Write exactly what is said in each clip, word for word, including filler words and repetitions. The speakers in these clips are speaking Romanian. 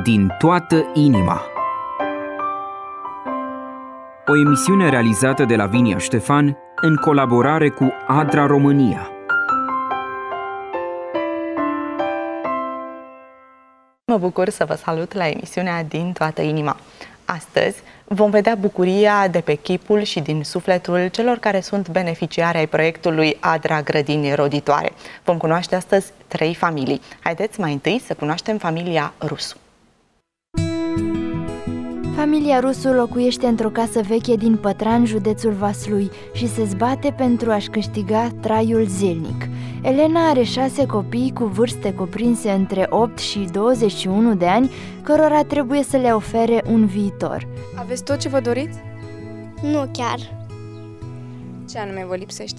din toată inima. O emisiune realizată de Lavinia Ștefan în colaborare cu ADRA România. Mă bucur să vă salut la emisiunea Din toată inima. Astăzi vom vedea bucuria de pe chipul și din sufletul celor care sunt beneficiari ai proiectului ADRA Grădini Roditoare. Vom cunoaște astăzi trei familii. Haideți mai întâi să cunoaștem familia Rusu. Familia Rusu locuiește într-o casă veche din Pătran, județul Vaslui, și se zbate pentru a-și câștiga traiul zilnic. Elena are șase copii cu vârste cuprinse între opt și douăzeci și unu de ani, cărora trebuie să le ofere un viitor. Aveți tot ce vă doriți? Nu chiar. Ce anume vă lipsește?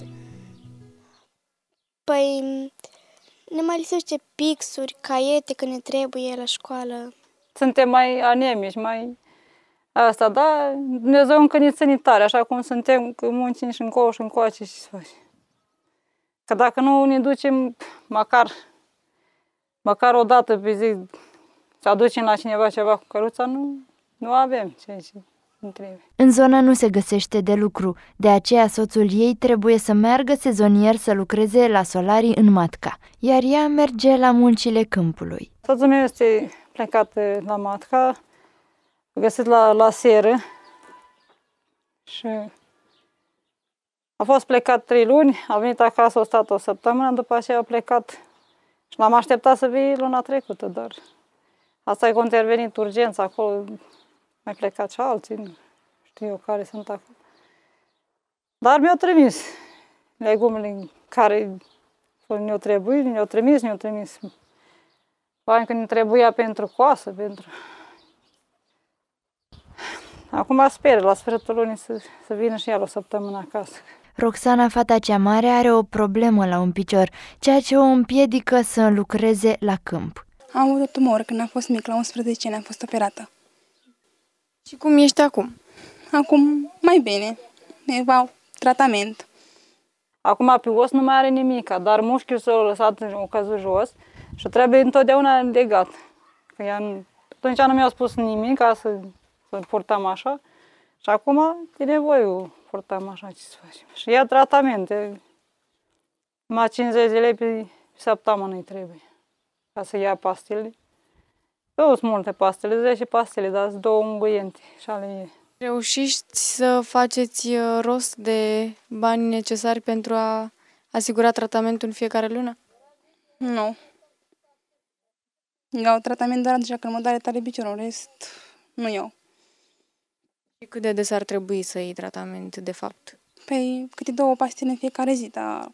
Păi, ne mai lipsește pixuri, caiete când ne trebuie la școală. Suntem mai anemici, mai asta, da, Dumnezeu încă ne ține tare, așa cum suntem, că muncim și încolo și încoace și să faci. Că dacă nu ne ducem măcar, măcar o dată pe zi să aducem la cineva ceva cu căruța, nu, nu avem ce nu trebuie. În zonă nu se găsește de lucru, de aceea soțul ei trebuie să meargă sezonier să lucreze la solarii în Matca, iar ea merge la muncile câmpului. Soțul meu este plecat la Matca, găsit la, la seră și a fost plecat trei luni, a venit acasă, a stat o săptămână, după aceea a plecat și l-am așteptat să vii luna trecută, dar asta e că a intervenit urgența acolo, mai plecat și alții, nu știu eu care sunt acolo. Dar mi-au trimis legumele care ne-au trebuit, ne-au trimis, ne-au trimis bani când ne trebuia pentru coasă, pentru... Acum sper la sfârșitul lunii să, să vină și el o săptămână acasă. Roxana, fata cea mare, are o problemă la un picior, ceea ce o împiedică să lucreze la câmp. Am avut o tumoră când am fost mic, la unsprezece ani am fost operată. Și cum ești acum? Acum mai bine, au tratament. Acum pe os nu mai are nimic, dar mușchiul s-a lăsat, o căzut jos și trebuie întotdeauna legat. Că ea, atunci nu mi-au spus nimic ca să, să purtăm așa și acum e nevoie purtăm așa, ce să facem. Și ia tratamente, numai cincizeci de lei pe săptămână îi trebuie ca să ia pastile. Nu sunt multe pastile, zece pastile, dar sunt două unguiente și ale ei. Reușiți să faceți rost de bani necesari pentru a asigura tratamentul în fiecare lună? Nu. Iau tratament doar atunci când mă doare tare piciorul, în rest nu iau. Și cât de des ar trebui să iei tratament, de fapt? Păi câte două pastile în fiecare zi, dar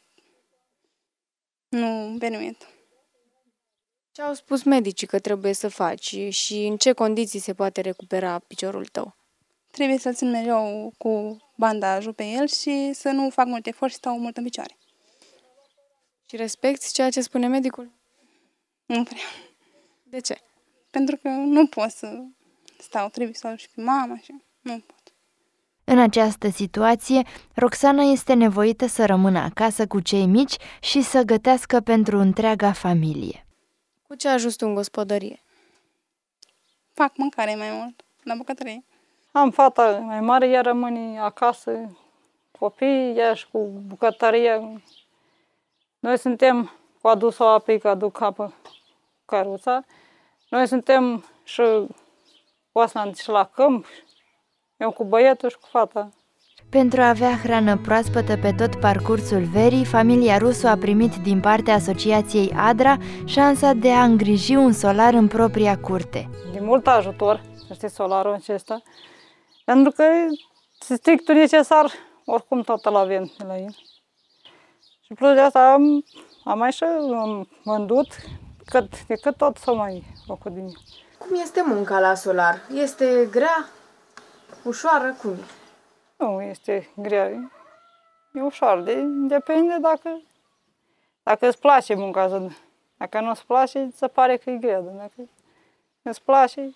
nu permit. Ce au spus medicii că trebuie să faci și în ce condiții se poate recupera piciorul tău? Trebuie să-l țin mereu cu bandajul pe el și să nu fac mult efort și stau mult în picioare. Și respecti ceea ce spune medicul? Nu prea. De ce? Pentru că nu pot să stau, trebuie să și pe mama și nu pot. În această situație, Roxana este nevoită să rămână acasă cu cei mici și să gătească pentru întreaga familie. Cu ce ajuns tu în gospodărie? Fac mâncare mai mult, la bucătărie. Am fata mai mare, ea rămâne acasă, copiii, ea și cu bucătăria. Noi suntem cu adusul apei, că aduc apă căruța. Noi suntem și oasna și la câmp, eu cu băietul și cu fata. Pentru a avea hrană proaspătă pe tot parcursul verii, familia Rusu a primit din partea asociației ADRA șansa de a îngriji un solar în propria curte. De mult ajutor, să știți, solarul acesta, pentru că este strictul necesar, oricum toată la avem de la el. Și plus de asta am, am mai și am vândut, cât, de cât tot s-o mai făcut din el. Cum este munca la solar? Este grea? Ușoară? Cum e? Nu este grea, e ușor, de, depinde dacă, dacă îți place munca. Dacă nu îți place, se pare că e grea, dacă îți place,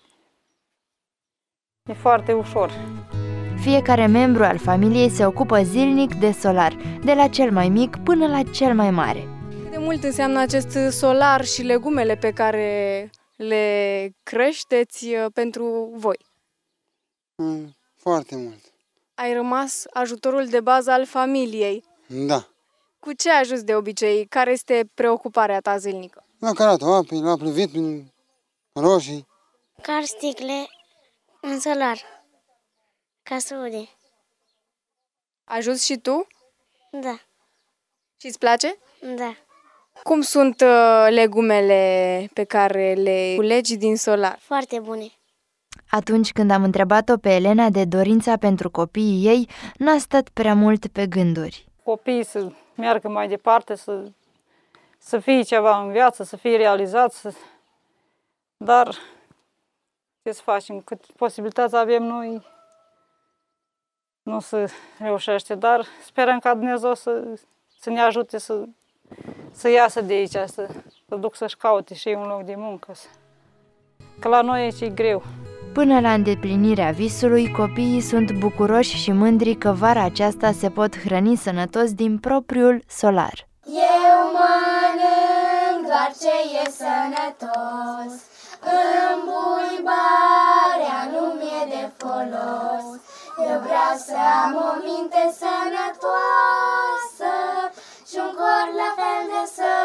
e foarte ușor. Fiecare membru al familiei se ocupă zilnic de solar, de la cel mai mic până la cel mai mare. Cât de mult înseamnă acest solar și legumele pe care le creșteți pentru voi? Mm, foarte mult. Ai rămas ajutorul de bază al familiei. Da. Cu ce ai ajuns de obicei? Care este preocuparea ta zilnică? La caratul apei, la pluvit prin roșii. Car sticle în solar, ca să ude. Ajuns și tu? Da, Și îți place? da. Cum sunt uh, legumele pe care le culegi din solar? Foarte bune. Atunci când am întrebat-o pe Elena de dorința pentru copiii ei, n-a stat prea mult pe gânduri. Copiii să meargă mai departe, să, să fie ceva în viață, să fie realizați, să... dar ce să facem, cât posibilități avem noi, nu se reușește, dar sperăm ca Dumnezeu să, să ne ajute să, să iasă de aici, să, să duc să-și caute și ei un loc de muncă. Că la noi aici e greu. Până la îndeplinirea visului, copiii sunt bucuroși și mândri că vara aceasta se pot hrăni sănătos din propriul solar. Eu mănânc doar ce e sănătos, îmbuibarea nu mi-e de folos. Eu vreau să am o minte sănătoasă și un corp la fel de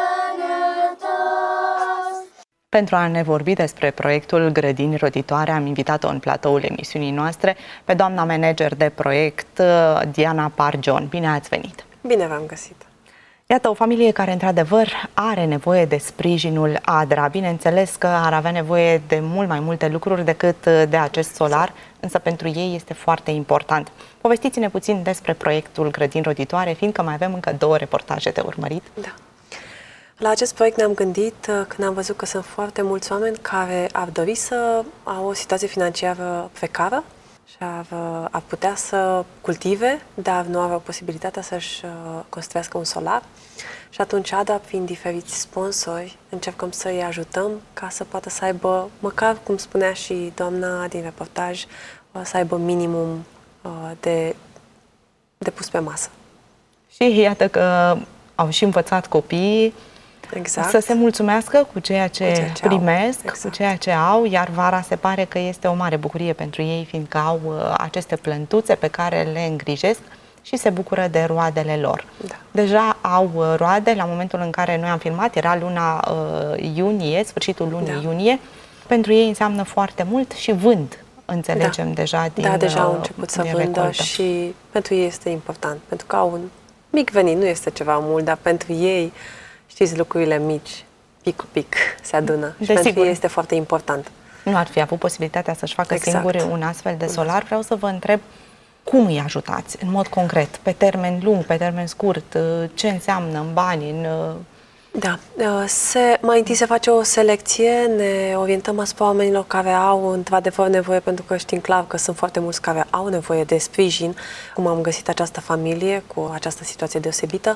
sănătos. Pentru a ne vorbi despre proiectul Grădini Roditoare, am invitat-o în platoul emisiunii noastre pe doamna manager de proiect, Diana Pargion. Bine ați venit! Bine v-am găsit! Iată, o familie care, într-adevăr, are nevoie de sprijinul ADRA. Bineînțeles că ar avea nevoie de mult mai multe lucruri decât de acest solar, însă pentru ei este foarte important. Povestiți-ne puțin despre proiectul Grădini Roditoare, fiindcă mai avem încă două reportaje de urmărit. Da. La acest proiect ne-am gândit când am văzut că sunt foarte mulți oameni care ar dori să au o situație financiară precară și ar, ar putea să cultive, dar nu aveau posibilitatea să-și construiască un solar. Și atunci, ADRA, prin diferiți sponsori, încercăm să-i ajutăm ca să poată să aibă, măcar, cum spunea și doamna din reportaj, să aibă minimum de, de pus pe masă. Și iată că au și învățat copiii exact. să se mulțumească cu ceea ce, cu ceea ce primesc, exact. cu ceea ce au, iar vara se pare că este o mare bucurie pentru ei, fiindcă au uh, aceste plântuțe pe care le îngrijesc și se bucură de roadele lor. Da. Deja au uh, roade, la momentul în care noi am filmat, era luna uh, iunie, sfârșitul lunii da. iunie. Pentru ei înseamnă foarte mult și vând, înțelegem da. deja din Da, deja au uh, început să vândă și pentru ei este important, pentru că au un mic venit, nu este ceva mult, dar pentru ei, știți, lucrurile mici, pic cu pic, se adună. Și pentru ei este foarte important. Nu ar fi avut posibilitatea să-și facă exact. singuri un astfel de solar. Vreau să vă întreb cum îi ajutați, în mod concret, pe termen lung, pe termen scurt, ce înseamnă în bani, în... Da, se, mai întâi se face o selecție, ne orientăm asupra oamenilor care au într-adevăr nevoie, pentru că știm clar că sunt foarte mulți care au nevoie de sprijin, cum am găsit această familie cu această situație deosebită,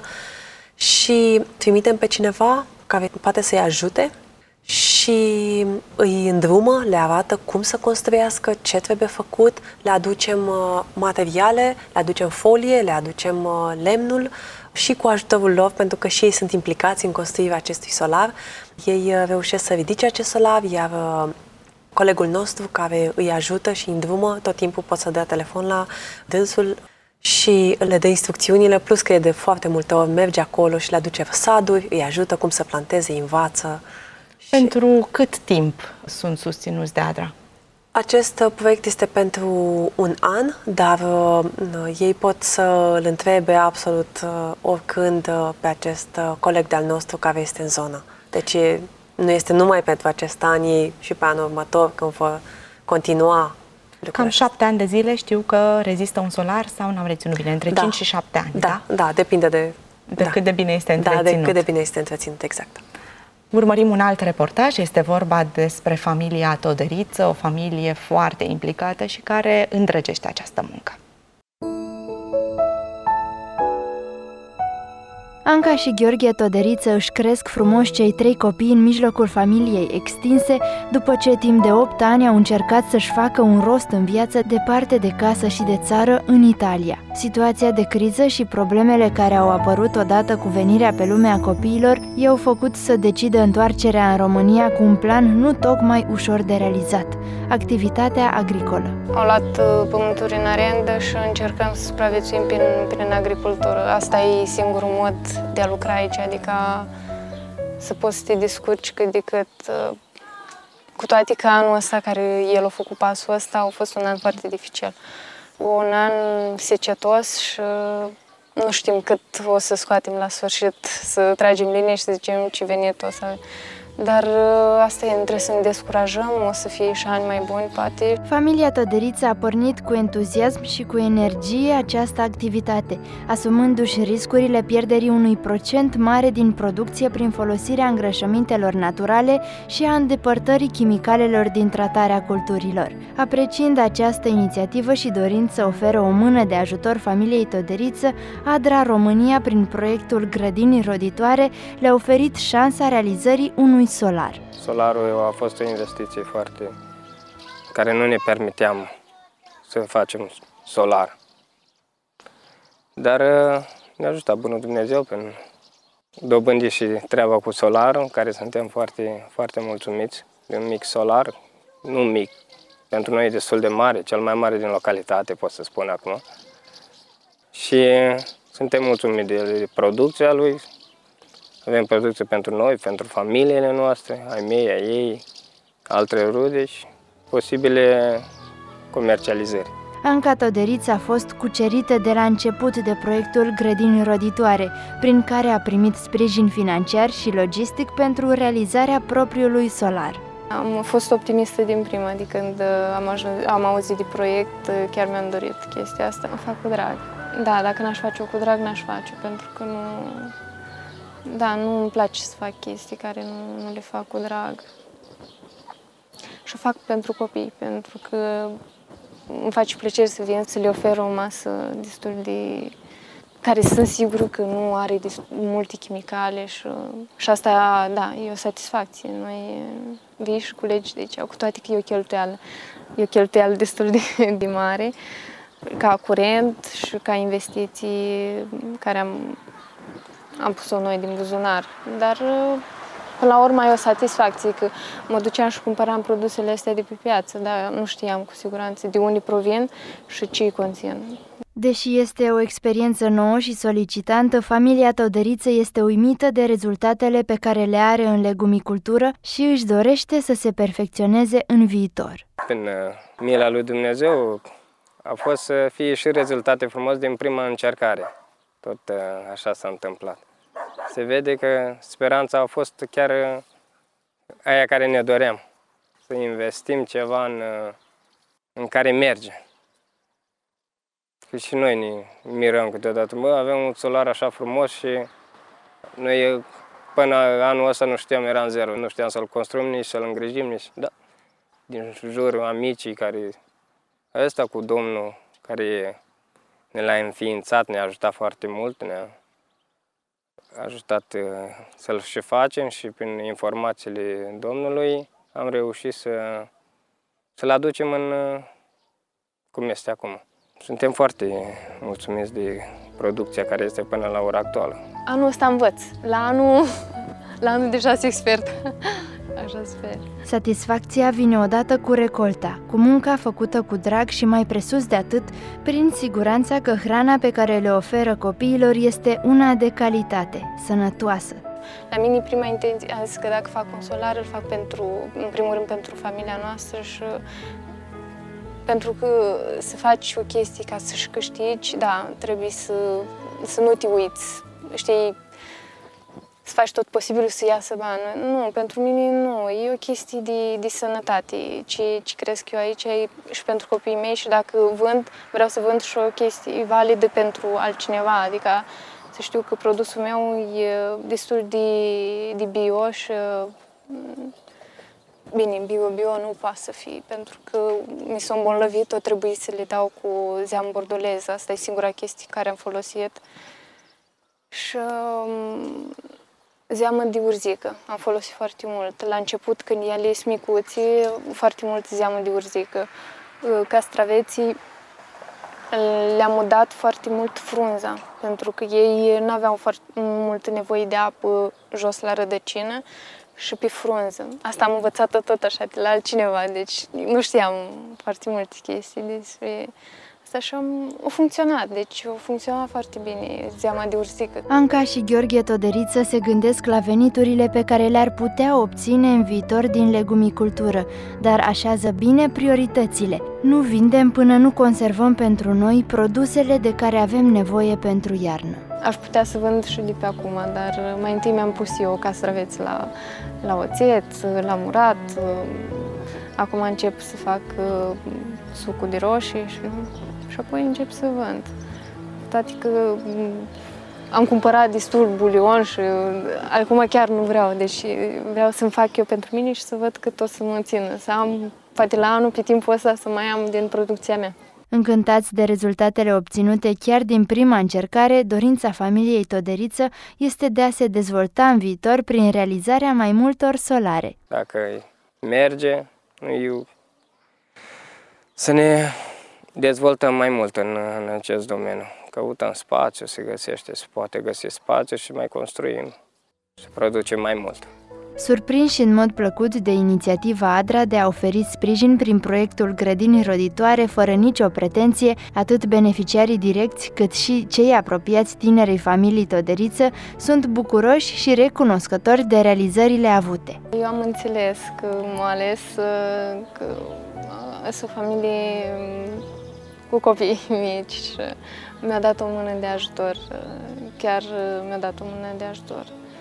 și trimitem pe cineva care poate să-i ajute și îi îndrumă, le arată cum să construiască, ce trebuie făcut, le aducem materiale, le aducem folie, le aducem lemnul și cu ajutorul lor, pentru că și ei sunt implicați în construirea acestui solar. Ei reușesc să ridice acest solar, iar colegul nostru care îi ajută și îi îndrumă, tot timpul pot să dea telefon la dânsul și le dă instrucțiunile, plus că e de foarte multe ori merge acolo și le aduce răsaduri, îi ajută cum să planteze, îi învață. Pentru și... cât timp sunt susținuți de ADRA? Acest proiect este pentru un an, dar uh, ei pot să îl întrebe absolut uh, oricând uh, pe acest uh, coleg de-al nostru care este în zonă. Deci nu este numai pentru acest an, ei și pe anul următor, când vor continua. Cam șapte ani de zile știu că rezistă un solar sau n-am reținut bine? Între da. cinci și șapte ani, da? Da, da, depinde de... De da. cât de bine este întreținut. Da, de cât de bine este întreținut, exact. Urmărim un alt reportaj, este vorba despre familia Todăriță, o familie foarte implicată și care îndrăgește această muncă. A Anca și Gheorghe Toderiță își cresc frumos cei trei copii în mijlocul familiei extinse, după ce timp de opt ani au încercat să-și facă un rost în viață departe de casă și de țară, în Italia. Situația de criză și problemele care au apărut odată cu venirea pe lume a copiilor i-au făcut să decidă întoarcerea în România cu un plan nu tocmai ușor de realizat: activitatea agricolă. Au luat pământuri în arendă și încercăm să supraviețuim prin, prin agricultură. Asta e singurul mod de a lucra aici, adică să poți să te descurci cât de cât. Cu toate că anul ăsta, care el a făcut pasul ăsta, a fost un an foarte dificil. Un an secetos și nu știm cât o să scoatem la sfârșit, să tragem linie și să zicem ce venit o să... Dar asta e, nu trebuie să ne descurajăm, o să fie și ani mai buni, poate. Familia Toderiță a pornit cu entuziasm și cu energie această activitate, asumându-și riscurile pierderii unui procent mare din producție prin folosirea îngrășămintelor naturale și a îndepărtării chimicalelor din tratarea culturilor. Apreciind această inițiativă și dorind să oferă o mână de ajutor familiei Toderiță, Adra România, prin proiectul Grădini Roditoare, le-a oferit șansa realizării unui solar. Solarul a fost o investiție foarte... care nu ne permiteam să facem solar. Dar ne-a ajutat Bunul Dumnezeu prin dobândi și treaba cu solarul, care suntem foarte, foarte mulțumiți de un mic solar, nu mic, pentru noi e destul de mare, cel mai mare din localitate, pot să spun acum. Și suntem mulțumiți de producția lui. Avem producție pentru noi, pentru familiile noastre, ai mei, ai ei, alte rude și posibile comercializări. Anca Toderiță a fost cucerită de la început de proiectul Grădini Roditoare, prin care a primit sprijin financiar și logistic pentru realizarea propriului solar. Am fost optimistă din prima, de când am, ajuns, am auzit de proiect, chiar mi-am dorit chestia asta. O fac cu drag. Da, dacă n-aș face-o cu drag, n-aș face, pentru că nu... Da, nu îmi place să fac chestii care nu, nu le fac cu drag. Și o fac pentru copii, pentru că îmi face plăcere să vin să le ofer o masă destul de... care sunt sigură că nu are multe chimicale și, și asta, da, e o satisfacție. Noi vii și culegi de aici, cu toate că e o cheltuială, e o cheltuială destul de, de mare, ca curent și ca investiții care am, am pus-o noi din buzunar. Dar până la urmă e o satisfacție că mă duceam și cumpăram produsele astea de pe piață, dar nu știam cu siguranță de unde provin și ce îi conțin. Deși este o experiență nouă și solicitantă, familia Toderiță este uimită de rezultatele pe care le are în legumicultură și își dorește să se perfecționeze în viitor. Prin mila lui Dumnezeu a fost să fie și rezultate frumos din prima încercare. Tot așa s-a întâmplat. Se vede că speranța a fost chiar aia care ne doream. Să investim ceva în, în care merge. Că și noi ne mirăm câteodată. Bă, avem un solar așa frumos și noi până anul ăsta nu știam, eram zero. Nu știam să-l construim, nici să-l îngrijim, nici... Da. Din jur, amicii care... Ăsta cu domnul care ne l-a înființat, ne-a ajutat foarte mult, ne-a ajutat să-l și facem și prin informațiile domnului am reușit să, să-l aducem în cum este acum. Suntem foarte mulțumiți de producția care este până la ora actuală. Anul ăsta învăț. La anul, la anul deja sunt expert. Așa sper. Satisfacția vine odată cu recolta, cu munca făcută cu drag și, mai presus de atât, prin siguranța că hrana pe care le oferă copiilor este una de calitate, sănătoasă. La mine prima intenție a zis că dacă fac un solar, îl fac pentru, în primul rând pentru familia noastră și pentru că să faci o chestie ca să-și câștigi, da, trebuie să, să nu te uiți, știi, să faci tot posibilul să iasă bani. Nu, pentru mine nu, e o chestie de, de sănătate. Ce, ce cresc eu aici e și pentru copiii mei și dacă vând, vreau să vând și o chestie validă pentru altcineva, adică să știu că produsul meu e destul de, de bio și bine, bio-bio nu poate să fie, pentru că mi s-a îmbolnăvit, o trebuie să le dau cu zeam bordolez. Asta e singura chestie care am folosit. Și um, zeamă de urzică am folosit foarte mult. La început, când ele sunt micuți, foarte mult zeamă de urzică. Castraveții le-am udat foarte mult frunza, pentru că ei nu aveau foarte multă nevoie de apă jos la rădăcină și pe frunză. Asta am învățat tot așa de la altcineva, deci nu știam foarte multe chestii despre asta și am, a funcționat, deci a funcționat foarte bine zeama de urzică. Anca și Gheorghe Toderiță se gândesc la veniturile pe care le-ar putea obține în viitor din legumicultură, dar așează bine prioritățile. Nu vindem până nu conservăm pentru noi produsele de care avem nevoie pentru iarnă. Aș putea să vând și de pe acum, dar mai întâi mi-am pus eu castraveți la, la oțet, la murat. Acum încep să fac sucul de roșii și, și apoi încep să vând. Toate că am cumpărat destul bulion și acum chiar nu vreau, deci vreau să-mi fac eu pentru mine și să văd cât o să mă țină, să am, poate la anul, pe timpul ăsta, să mai am din producția mea. Încântați de rezultatele obținute chiar din prima încercare, dorința familiei Toderiță este de a se dezvolta în viitor prin realizarea mai multor solare. Dacă merge, eu să ne dezvoltăm mai mult în, în acest domeniu. Căutăm spațiu, se găsește, se poate găsi spațiu și mai construim, să producem mai mult. Surprinși în mod plăcut de inițiativa ADRA de a oferi sprijin prin proiectul Grădini Roditoare fără nicio pretenție, atât beneficiarii direcți cât și cei apropiați tinerei familii Toderiță sunt bucuroși și recunoscători de realizările avute. Eu am înțeles că m-a ales că sunt o familie cu copii mici și mi-a dat o mână de ajutor, chiar mi-a dat o mână de ajutor.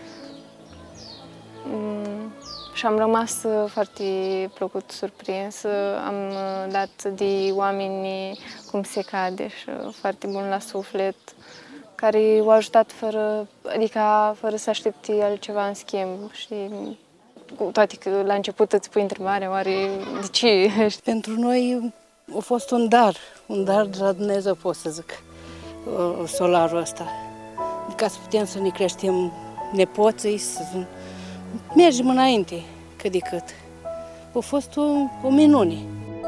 Și am rămas foarte plăcut surprins, am dat de oameni cum se cade și foarte bun la suflet, care au ajutat fără, adică fără să aștepte altceva în schimb. Și cu toate că la început îți pui întrebarea, oare de ce? Pentru noi a fost un dar, un dar de la Dumnezeu, pot să zic, solarul ăsta. Ca să putem să ne creștem nepoții, să mergem înainte, cât de cât. A fost o, o minune.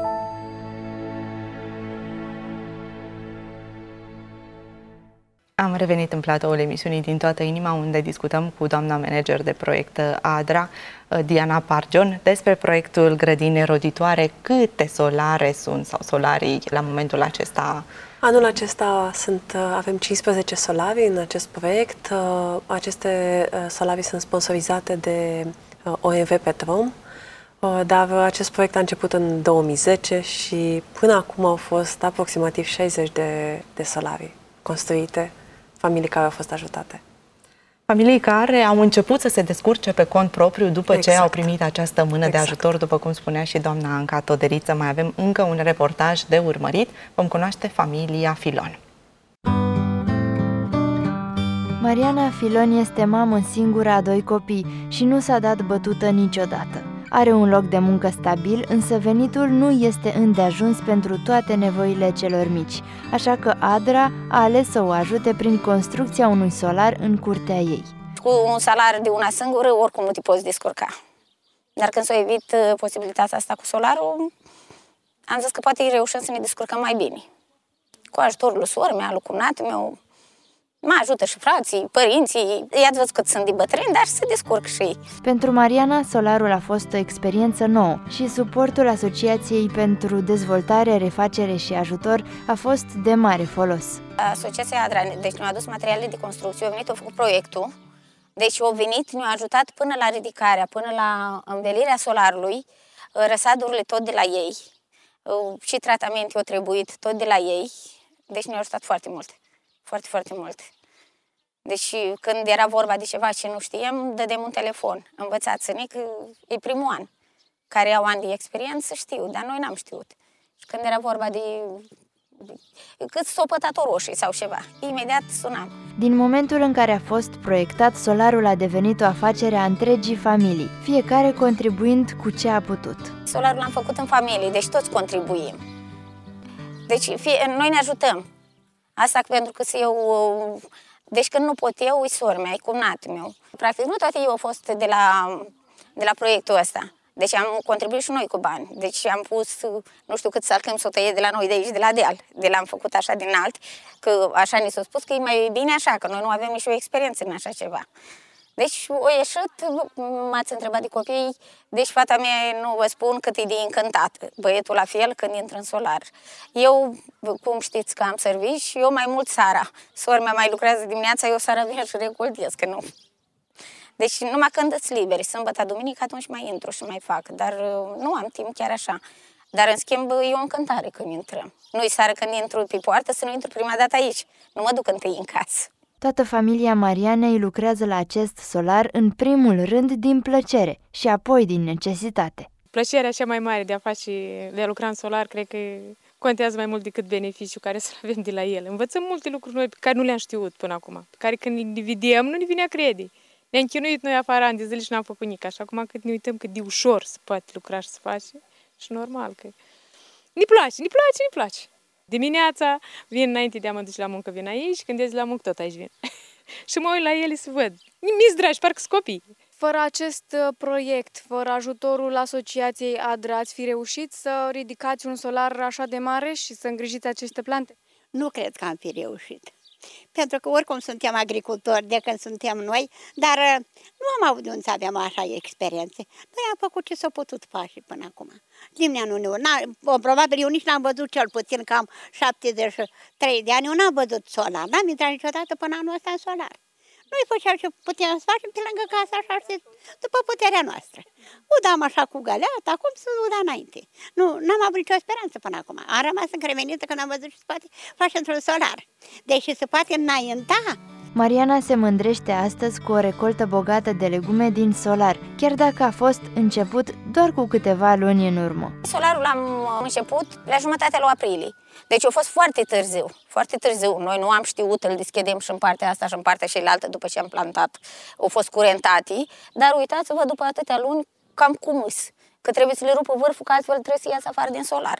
Am revenit în platoul emisiunii Din toată inima, unde discutăm cu doamna manager de proiect ADRA, Diana Pargion, despre proiectul Grădini Roditoare. Câte solare sunt sau solarii la momentul acesta? Anul acesta sunt, avem cincisprezece solavi în acest proiect. Aceste solavi sunt sponsorizate de O M V Petrom, dar acest proiect a început în două mii zece și până acum au fost aproximativ șaizeci de, de solavi construite, familii care au fost ajutate. Familii care au început să se descurce pe cont propriu după exact. ce au primit această mână exact. de ajutor, după cum spunea și doamna Anca Toderiță. Mai avem încă un reportaj de urmărit. Vom cunoaște familia Filon. Mariana Filon este mamă singură a doi copii și nu s-a dat bătută niciodată. Are un loc de muncă stabil, însă venitul nu este îndeajuns pentru toate nevoile celor mici, așa că ADRA a ales să o ajute prin construcția unui solar în curtea ei. Cu un salariu de una singură, oricum nu te poți descurca. Dar când s-o evit posibilitatea asta cu solarul, am zis că poate reușim să ne descurcăm mai bine. Cu ajutorul lui soră mea, lui cunatul meu, mă ajută și frații, părinții, i-ați văzut cât sunt de bătrâni, dar se descurc și ei. Pentru Mariana, solarul a fost o experiență nouă și suportul Asociației pentru Dezvoltare, Refacere și Ajutor a fost de mare folos. Asociația ADRA, deci ne-a adus materiale de construcție, au venit, au făcut proiectul, deci au venit, ne-au ajutat până la ridicarea, până la învelirea solarului, răsadurile tot de la ei, și tratamente au trebuit tot de la ei, deci ne-au ajutat foarte mult. Foarte, foarte mult. Deci când era vorba de ceva ce nu știam, dădem un telefon. Învățați-ne că e primul an. Care au ani de experiență știu, dar noi n-am știut. Și când era vorba de cât s-o pătat o roșie sau ceva, imediat sunam. Din momentul în care a fost proiectat, solarul a devenit o afacere a întregii familii, fiecare contribuind cu ce a putut. Solarul l-am făcut în familie, deci toți contribuim. Deci fie, noi ne ajutăm. Asta pentru că eu Deci când nu pot eu, îi sora mea, e cumnatul meu. Practic nu toate eu au fost de la, de la proiectul ăsta. Deci am contribuit și noi cu bani. Deci am pus, nu știu cât salcăm să o tăie de la noi de aici, de la deal. De l-am făcut așa din alt, că așa ni s-a spus că e mai bine așa, că noi nu avem nici o experiență în așa ceva. Deci o ieșit, m-ați întrebat de copii, deci fata mea, nu vă spun cât e de încântat, băietul la fel când intră în solar. Eu, cum știți că am servici, eu mai mult seara. Sora mea mai lucrează dimineața, eu seara vin și recoltez, că nu. Deci numai când îți liberi, sâmbătă, duminică, atunci mai intru și mai fac, dar nu am timp chiar așa. Dar în schimb e o încântare când intrăm. Nu-i seara când intru pe poartă să nu intru prima dată aici, nu mă duc întâi în casă. Toată familia Marianei lucrează la acest solar în primul rând din plăcere și apoi din necesitate. Plăcerea cea mai mare de a face, de a lucra în solar, cred că contează mai mult decât beneficiul care să-l avem de la el. Învățăm multe lucruri noi pe care nu le-am știut până acum, pe care când le vedem nu ne vine a crede. Ne-am chinuit noi afară ani de zile și n-am făcut nici așa. Acum când ne uităm cât de ușor se poate lucra și se face, și normal că ne place, ne place, ne place. Dimineața vin înainte de a mă duce la muncă, vin aici, când ies la muncă tot aici vin. Și mă uit la ele să văd. Mi-s dragi, parcă sunt copii. Fără acest proiect, fără ajutorul Asociației ADRA, ați fi reușit să ridicați un solar așa de mare și să îngrijiți aceste plante? Nu cred că am fi reușit. Pentru că oricum suntem agricultori de când suntem noi, dar nu am avut de unde să avem așa experiențe. Noi am făcut ce s-a putut face până acum. Nimeni nu ne... Probabil eu nici n-am văzut, cel puțin că am șaptezeci și trei de ani, eu n-am văzut solar. N-am intrat niciodată până anul ăsta în solar. Noi făceam ce puteam să facem pe lângă casa, așa, după puterea noastră. Udam așa cu găleata, acum să uda înainte. Nu, n-am avut nicio speranță până acum. Am rămas încremenită când am văzut ce se poate face într-un solar. Deși se poate înainta. Mariana se mândrește astăzi cu o recoltă bogată de legume din solar, chiar dacă a fost început doar cu câteva luni în urmă. Solarul l-am început la jumătatea lui aprilie. Deci a fost foarte târziu, foarte târziu. Noi nu am știut, îl deschidem și în partea asta și în partea cealaltă după ce am plantat. Au fost curentate, dar uitați-vă după atâtea luni cam cum îs, că trebuie să le rupă vârful, că altfel trebuie să iasă afară din solar.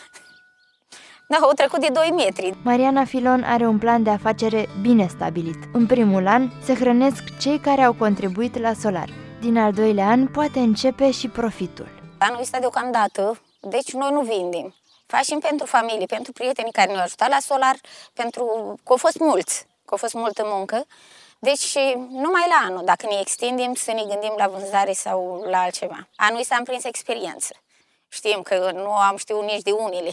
Da, au trecut de doi metri. Mariana Filon are un plan de afacere bine stabilit. În primul an se hrănesc cei care au contribuit la solar. Din al doilea an poate începe și profitul. Anul ăsta deocamdată, deci noi nu vindem. Facem pentru familie, pentru prietenii care ne-au ajutat la solar, pentru că au fost mulți, că au fost multă muncă. Deci numai la anul, dacă ne extindem, să ne gândim la vânzare sau la altceva. Anul ăsta am prins experiență. Știm că nu am știut nici de unele.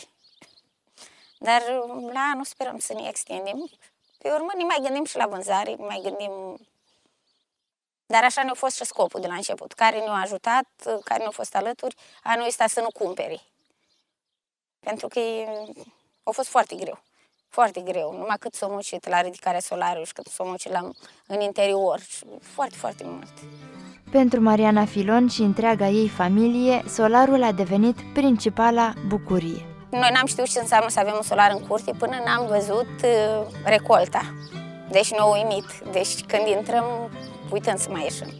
Dar la anul sperăm să ne extindem. Pe urmă ne mai gândim și la vânzare, ne mai gândim... Dar așa ne-a fost și scopul de la început. Care ne-a ajutat, care ne-a fost alături, anul ăsta să nu cumpere. Pentru că a fost foarte greu. Foarte greu. Numai cât s-a muncit la ridicarea solarului și cât s-a muncit la, în interior. Foarte, foarte mult. Pentru Mariana Filon și întreaga ei familie, solarul a devenit principala bucurie. Noi n-am știut ce înseamnă să avem un solar în curte până n-am văzut uh, recolta. Deci ne-a uimit. Deci când intrăm, uităm să mai ieșim.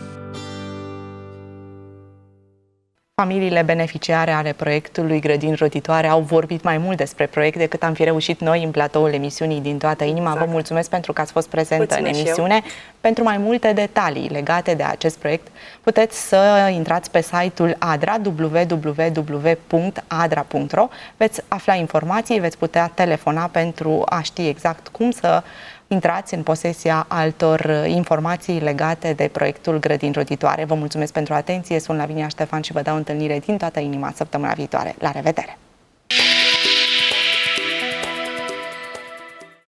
Familiile beneficiare ale proiectului Grădini Roditoare au vorbit mai mult despre proiect decât am fi reușit noi în platoul emisiunii Din Toată Inima. Exact. Vă mulțumesc pentru că ați fost prezentă Mulțumesc în emisiune. Pentru mai multe detalii legate de acest proiect, puteți să intrați pe site-ul ADRA, w w w punct adra punct ro. Veți afla informații, veți putea telefona pentru a ști exact cum să intrați în posesia altor informații legate de proiectul Grădini Roditoare. Vă mulțumesc pentru atenție, sunt Lavinia Ștefan și vă dau întâlnire din toată inima săptămâna viitoare. La revedere!